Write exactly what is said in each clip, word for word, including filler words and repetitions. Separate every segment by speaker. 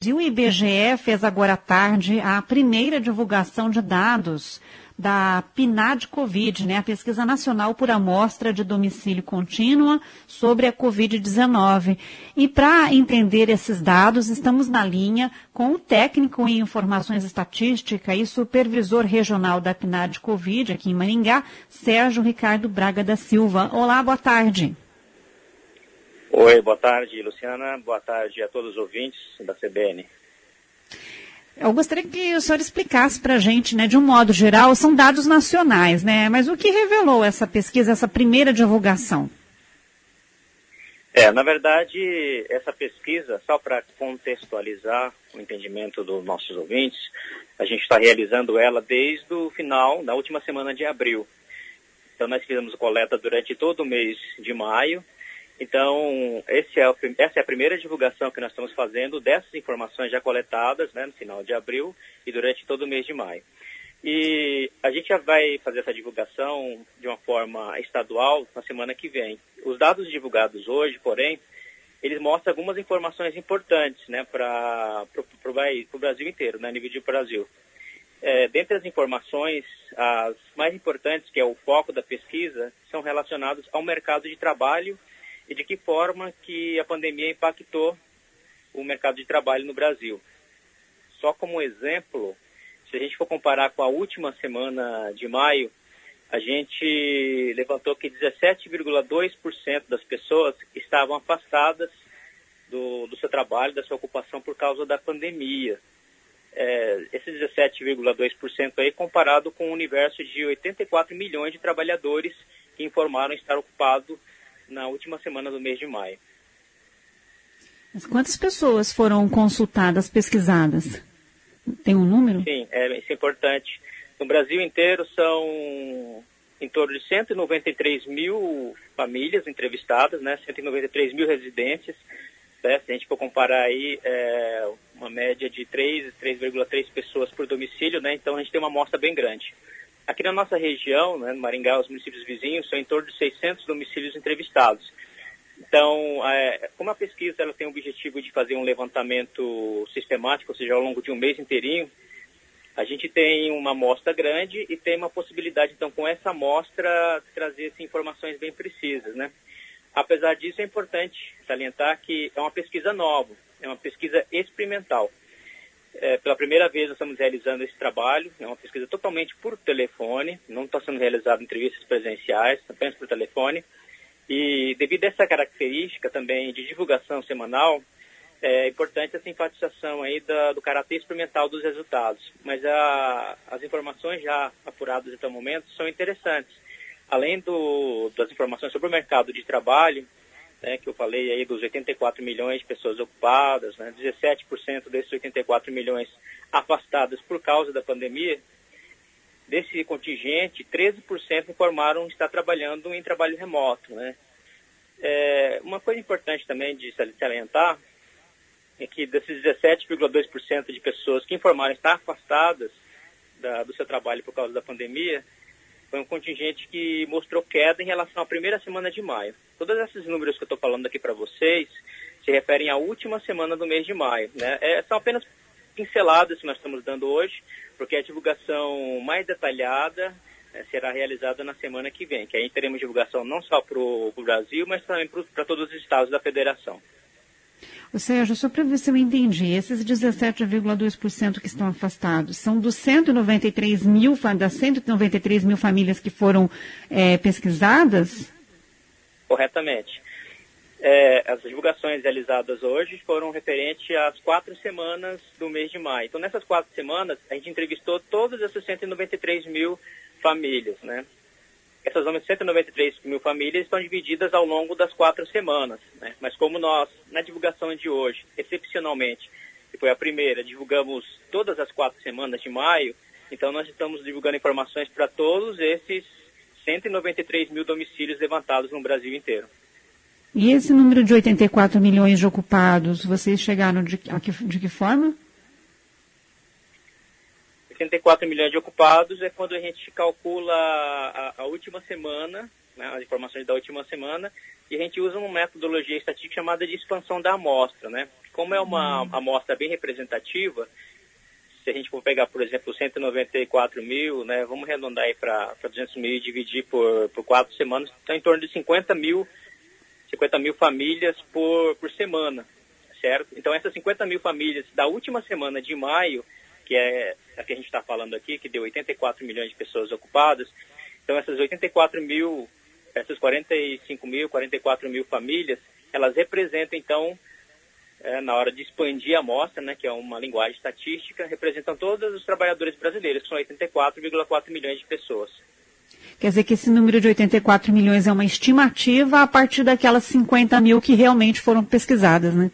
Speaker 1: O I B G E fez agora à tarde a primeira divulgação de dados da PNAD Covid, né, a Pesquisa Nacional por Amostra de Domicílio Contínua sobre a covid dezenove. E para entender esses dados, estamos na linha com o técnico em informações estatísticas e supervisor regional da PNAD Covid, aqui em Maringá, Sérgio Ricardo Braga da Silva. Olá, boa tarde.
Speaker 2: Oi, boa tarde, Luciana. Boa tarde a todos os ouvintes da C B N.
Speaker 1: Eu gostaria que o senhor explicasse para a gente, né, de um modo geral, são dados nacionais, né, mas o que revelou essa pesquisa, essa primeira divulgação?
Speaker 2: É, na verdade, essa pesquisa, só para contextualizar o entendimento dos nossos ouvintes, a gente está realizando ela desde o final da última semana de abril. Então, nós fizemos coleta durante todo o mês de maio. Então, esse é o, essa é a primeira divulgação que nós estamos fazendo dessas informações já coletadas, né, no final de abril e durante todo o mês de maio. E a gente já vai fazer essa divulgação de uma forma estadual na semana que vem. Os dados divulgados hoje, porém, eles mostram algumas informações importantes, né, para o Brasil inteiro, né, a nível de Brasil. É, dentre as informações, as mais importantes, que é o foco da pesquisa, são relacionadas ao mercado de trabalho e de que forma que a pandemia impactou o mercado de trabalho no Brasil. Só como exemplo, se a gente for comparar com a última semana de maio, a gente levantou que dezessete vírgula dois por cento das pessoas estavam afastadas do, do seu trabalho, da sua ocupação por causa da pandemia. É, esse dezessete vírgula dois por cento aí comparado com um universo de oitenta e quatro milhões de trabalhadores que informaram estar ocupados na última semana do mês de maio.
Speaker 1: Mas quantas pessoas foram consultadas, pesquisadas? Tem um número?
Speaker 2: Sim, é, isso é importante. No Brasil inteiro são em torno de cento e noventa e três mil famílias entrevistadas, né? cento e noventa e três mil residências. Né? Se a gente for comparar aí, é uma média de três, três vírgula três pessoas por domicílio, né? Então a gente tem uma amostra bem grande. Aqui na nossa região, né, no Maringá, os municípios vizinhos, são em torno de seiscentos domicílios entrevistados. Então, é, como a pesquisa ela tem o objetivo de fazer um levantamento sistemático, ou seja, ao longo de um mês inteirinho, a gente tem uma amostra grande e tem uma possibilidade, então, com essa amostra, trazer assim, informações bem precisas, né? Apesar disso, é importante salientar que é uma pesquisa nova, é uma pesquisa experimental. É, pela primeira vez nós estamos realizando esse trabalho, é uma pesquisa totalmente por telefone, não está sendo realizada em entrevistas presenciais, apenas por telefone. E devido a essa característica também de divulgação semanal, é importante essa enfatização aí da, do caráter experimental dos resultados. Mas a, as informações já apuradas até o momento são interessantes. Além do, das informações sobre o mercado de trabalho, né, que eu falei aí dos oitenta e quatro milhões de pessoas ocupadas, né, dezessete por cento desses oitenta e quatro milhões afastadas por causa da pandemia, desse contingente, treze por cento informaram estar trabalhando em trabalho remoto, né. É, uma coisa importante também de salientar é que desses dezessete vírgula dois por cento de pessoas que informaram estar afastadas da, do seu trabalho por causa da pandemia, foi um contingente que mostrou queda em relação à primeira semana de maio. Todos esses números que eu estou falando aqui para vocês se referem à última semana do mês de maio, né? É, são apenas pinceladas que nós estamos dando hoje, porque a divulgação mais detalhada é, será realizada na semana que vem, que aí teremos divulgação não só para o Brasil, mas também para todos os estados da federação.
Speaker 1: Ou seja, só para ver se eu entendi, esses dezessete vírgula dois por cento que estão afastados são dos cento e noventa e três mil, das cento e noventa e três mil famílias que foram é, pesquisadas?
Speaker 2: Corretamente. É, as divulgações realizadas hoje foram referentes às quatro semanas do mês de maio. Então, nessas quatro semanas, a gente entrevistou todas essas cento e noventa e três mil famílias, né? Essas cento e noventa e três mil famílias estão divididas ao longo das quatro semanas, né? Mas como nós, na divulgação de hoje, excepcionalmente, que foi a primeira, divulgamos todas as quatro semanas de maio, então nós estamos divulgando informações para todos esses cento e noventa e três mil domicílios levantados no Brasil inteiro.
Speaker 1: E esse número de oitenta e quatro milhões de ocupados, vocês chegaram de, de que forma?
Speaker 2: oitenta e quatro milhões de ocupados é quando a gente calcula a, a última semana né, as informações da última semana, e a gente usa uma metodologia estatística chamada de expansão da amostra, né? Como é uma amostra bem representativa, se a gente for pegar, por exemplo, cento e noventa e quatro mil, né, vamos arredondar aí para duzentos mil e dividir por, por quatro semanas, está em torno de cinquenta mil famílias por, por semana, certo? Então, essas cinquenta mil famílias da última semana de maio, que é a que a gente está falando aqui, que deu oitenta e quatro milhões de pessoas ocupadas, então essas oitenta e quatro mil, essas quarenta e cinco mil, quarenta e quatro mil famílias, elas representam, então, é, na hora de expandir a amostra, né, que é uma linguagem estatística, representam todos os trabalhadores brasileiros, que são oitenta e quatro vírgula quatro milhões de pessoas.
Speaker 1: Quer dizer que esse número de oitenta e quatro milhões é uma estimativa a partir daquelas cinquenta mil que realmente foram pesquisadas, né?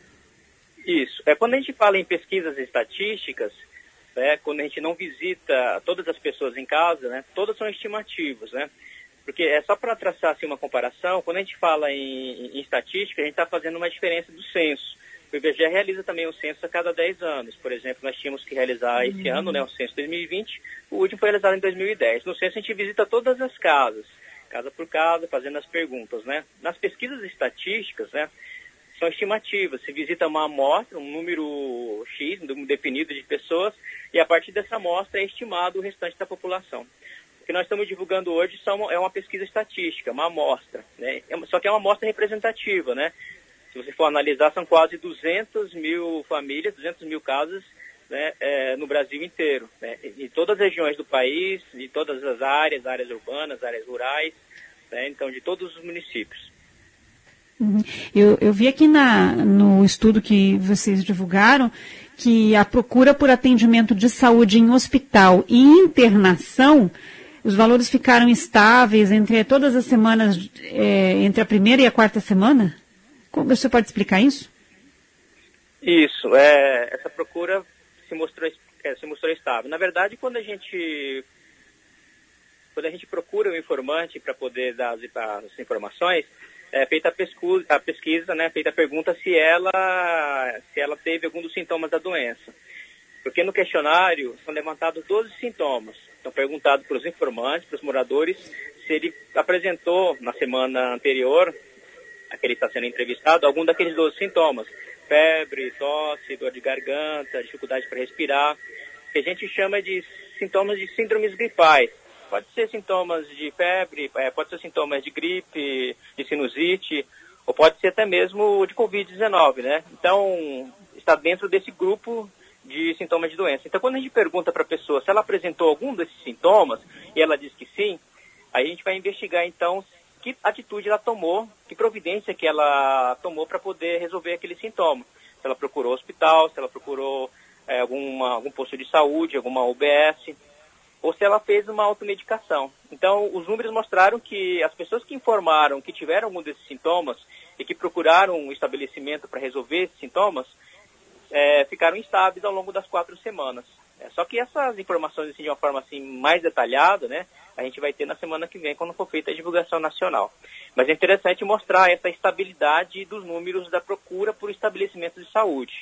Speaker 2: Isso. É, quando a gente fala em pesquisas estatísticas, é, quando a gente não visita todas as pessoas em casa, né, todas são estimativas, né? Porque é só para traçar assim, uma comparação, quando a gente fala em, em estatística, a gente está fazendo uma diferença do censo. O I B G E realiza também o censo a cada dez anos. Por exemplo, nós tínhamos que realizar uhum. esse ano, né, o censo dois mil e vinte, o último foi realizado em dois mil e dez. No censo a gente visita todas as casas, casa por casa, fazendo as perguntas, né? Nas pesquisas estatísticas, né, são estimativas. Se visita uma amostra, um número X, um número definido de pessoas, e a partir dessa amostra é estimado o restante da população. O que nós estamos divulgando hoje são, é uma pesquisa estatística, uma amostra, né? Só que é uma amostra representativa, né? Se você for analisar, são quase duzentas mil famílias, duzentas mil casas, né, é, no Brasil inteiro, né? Em todas as regiões do país, de todas as áreas, áreas urbanas, áreas rurais, né? Então de todos os municípios.
Speaker 1: Uhum. Eu, eu vi aqui na, no estudo que vocês divulgaram que a procura por atendimento de saúde em hospital e internação, os valores ficaram estáveis entre todas as semanas, é, entre a primeira e a quarta semana? Como você pode explicar isso?
Speaker 2: Isso, é, essa procura se mostrou, é, se mostrou estável. Na verdade, quando a gente, quando a gente procura o informante para poder dar as, as informações, é feita a pesquisa, a pesquisa, né, feita a pergunta se ela, se ela teve algum dos sintomas da doença. Porque no questionário são levantados doze sintomas. São perguntados para os informantes, para os moradores, se ele apresentou na semana anterior, a que ele está sendo entrevistado, algum daqueles doze sintomas. Febre, tosse, dor de garganta, dificuldade para respirar, que a gente chama de sintomas de síndromes gripais. Pode ser sintomas de febre, pode ser sintomas de gripe, de sinusite, ou pode ser até mesmo de covid dezenove, né? Então, está dentro desse grupo de sintomas de doença. Então, quando a gente pergunta para a pessoa se ela apresentou algum desses sintomas, e ela diz que sim, aí a gente vai investigar, então, que atitude ela tomou, que providência que ela tomou para poder resolver aquele sintoma. Se ela procurou hospital, se ela procurou é, alguma, algum posto de saúde, alguma U B S, ou se ela fez uma automedicação. Então, os números mostraram que as pessoas que informaram que tiveram algum desses sintomas e que procuraram um estabelecimento para resolver esses sintomas, é, ficaram estáveis ao longo das quatro semanas. É, só que essas informações, assim, de uma forma assim, mais detalhada, né, a gente vai ter na semana que vem, quando for feita a divulgação nacional. Mas é interessante mostrar essa estabilidade dos números da procura por estabelecimentos de saúde.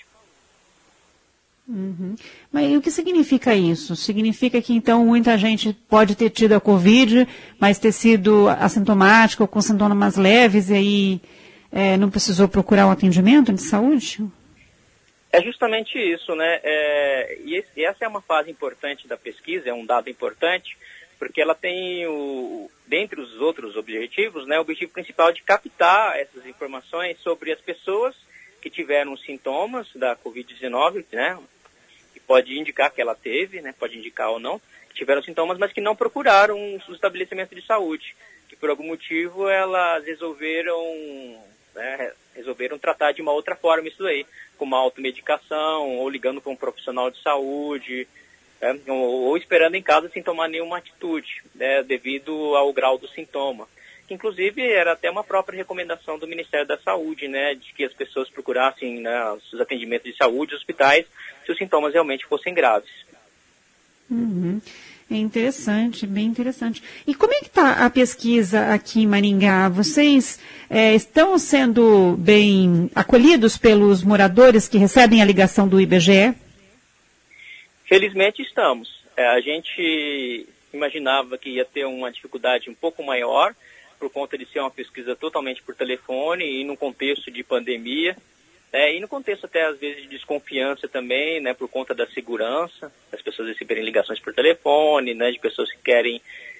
Speaker 1: Uhum. Mas e o que significa isso? Significa que, então, muita gente pode ter tido a Covid, mas ter sido assintomática ou com sintomas leves e aí é, não precisou procurar um atendimento de saúde?
Speaker 2: É justamente isso, né? É, e, esse, e essa é uma fase importante da pesquisa, é um dado importante, porque ela tem, o, dentre os outros objetivos, né, o objetivo principal de captar essas informações sobre as pessoas que tiveram sintomas da covid dezenove, né? Pode indicar que ela teve, né, pode indicar ou não, que tiveram sintomas, mas que não procuraram um estabelecimento de saúde, que por algum motivo elas resolveram, né, resolveram tratar de uma outra forma isso aí, com uma automedicação, ou ligando para um profissional de saúde, né, ou, ou esperando em casa sem tomar nenhuma atitude, né, devido ao grau do sintoma. Que inclusive era até uma própria recomendação do Ministério da Saúde, né, de que as pessoas procurassem, né, os atendimentos de saúde, hospitais, se os sintomas realmente fossem graves.
Speaker 1: Uhum. É interessante, bem interessante. E como é que está a pesquisa aqui em Maringá? Vocês é, estão sendo bem acolhidos pelos moradores que recebem a ligação do I B G E?
Speaker 2: Felizmente estamos. É, a gente imaginava que ia ter uma dificuldade um pouco maior, por conta de ser uma pesquisa totalmente por telefone e num contexto de pandemia, né, e no contexto até às vezes de desconfiança também, né, por conta da segurança, das pessoas receberem ligações por telefone, né, de pessoas que querem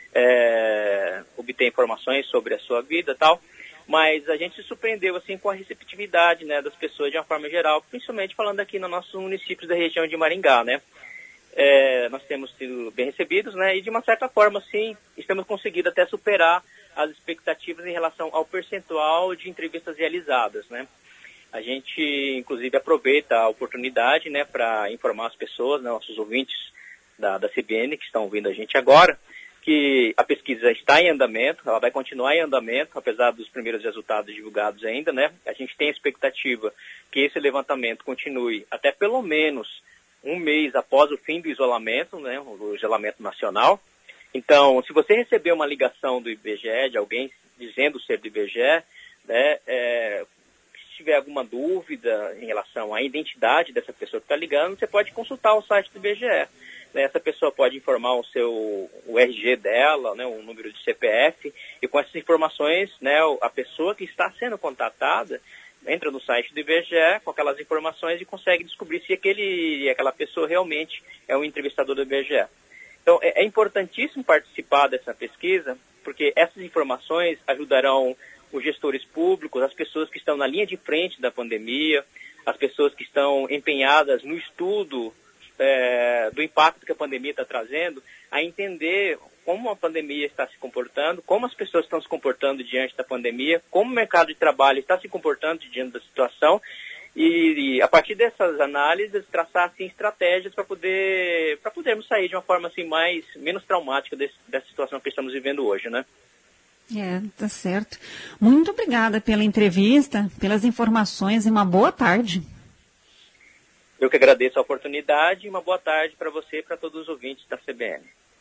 Speaker 2: é, obter informações sobre a sua vida e tal. Mas a gente se surpreendeu assim com a receptividade, né, das pessoas de uma forma geral, principalmente falando aqui nos nossos municípios da região de Maringá, né. É, nós temos sido bem recebidos, né, e de uma certa forma, sim, estamos conseguindo até superar as expectativas em relação ao percentual de entrevistas realizadas, né. A gente, inclusive, aproveita a oportunidade, né, para informar as pessoas, né, nossos ouvintes da, da C B N que estão ouvindo a gente agora, que a pesquisa está em andamento, ela vai continuar em andamento, apesar dos primeiros resultados divulgados ainda, né? A gente tem a expectativa que esse levantamento continue até pelo menos um mês após o fim do isolamento, né? O isolamento nacional. Então, se você receber uma ligação do I B G E, de alguém dizendo ser do I B G E, né? É, se tiver alguma dúvida em relação à identidade dessa pessoa que está ligando, você pode consultar o site do I B G E. Essa pessoa pode informar o seu o R G dela, né, o número de C P F, e com essas informações, né, a pessoa que está sendo contatada entra no site do I B G E com aquelas informações e consegue descobrir se aquele, aquela pessoa realmente é um entrevistador do I B G E. Então, é, é importantíssimo participar dessa pesquisa, porque essas informações ajudarão os gestores públicos, as pessoas que estão na linha de frente da pandemia, as pessoas que estão empenhadas no estudo É, do impacto que a pandemia está trazendo, a entender como a pandemia está se comportando, como as pessoas estão se comportando diante da pandemia, como o mercado de trabalho está se comportando diante da situação e, e a partir dessas análises traçar assim, estratégias para poder, para podermos sair de uma forma assim, mais, menos traumática desse, dessa situação que estamos vivendo hoje, né?
Speaker 1: É, tá certo. Muito obrigada pela entrevista, pelas informações e uma boa tarde.
Speaker 2: Eu que agradeço a oportunidade e uma boa tarde para você e para todos os ouvintes da C B N.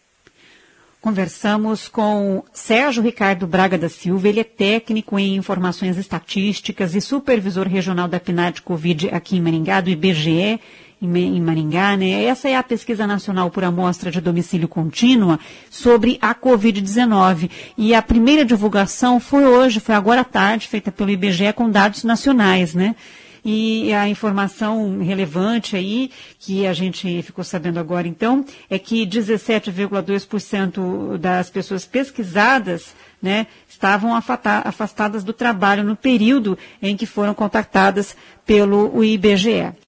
Speaker 1: Conversamos com Sérgio Ricardo Braga da Silva, ele é técnico em informações estatísticas e supervisor regional da PNAD Covid aqui em Maringá, do I B G E em Maringá, né? Essa é a pesquisa nacional por amostra de domicílio contínua sobre a covid dezenove. E a primeira divulgação foi hoje, foi agora à tarde, feita pelo I B G E com dados nacionais, né? E a informação relevante aí, que a gente ficou sabendo agora então, é que dezessete vírgula dois por cento das pessoas pesquisadas, né, estavam afastadas do trabalho no período em que foram contactadas pelo I B G E.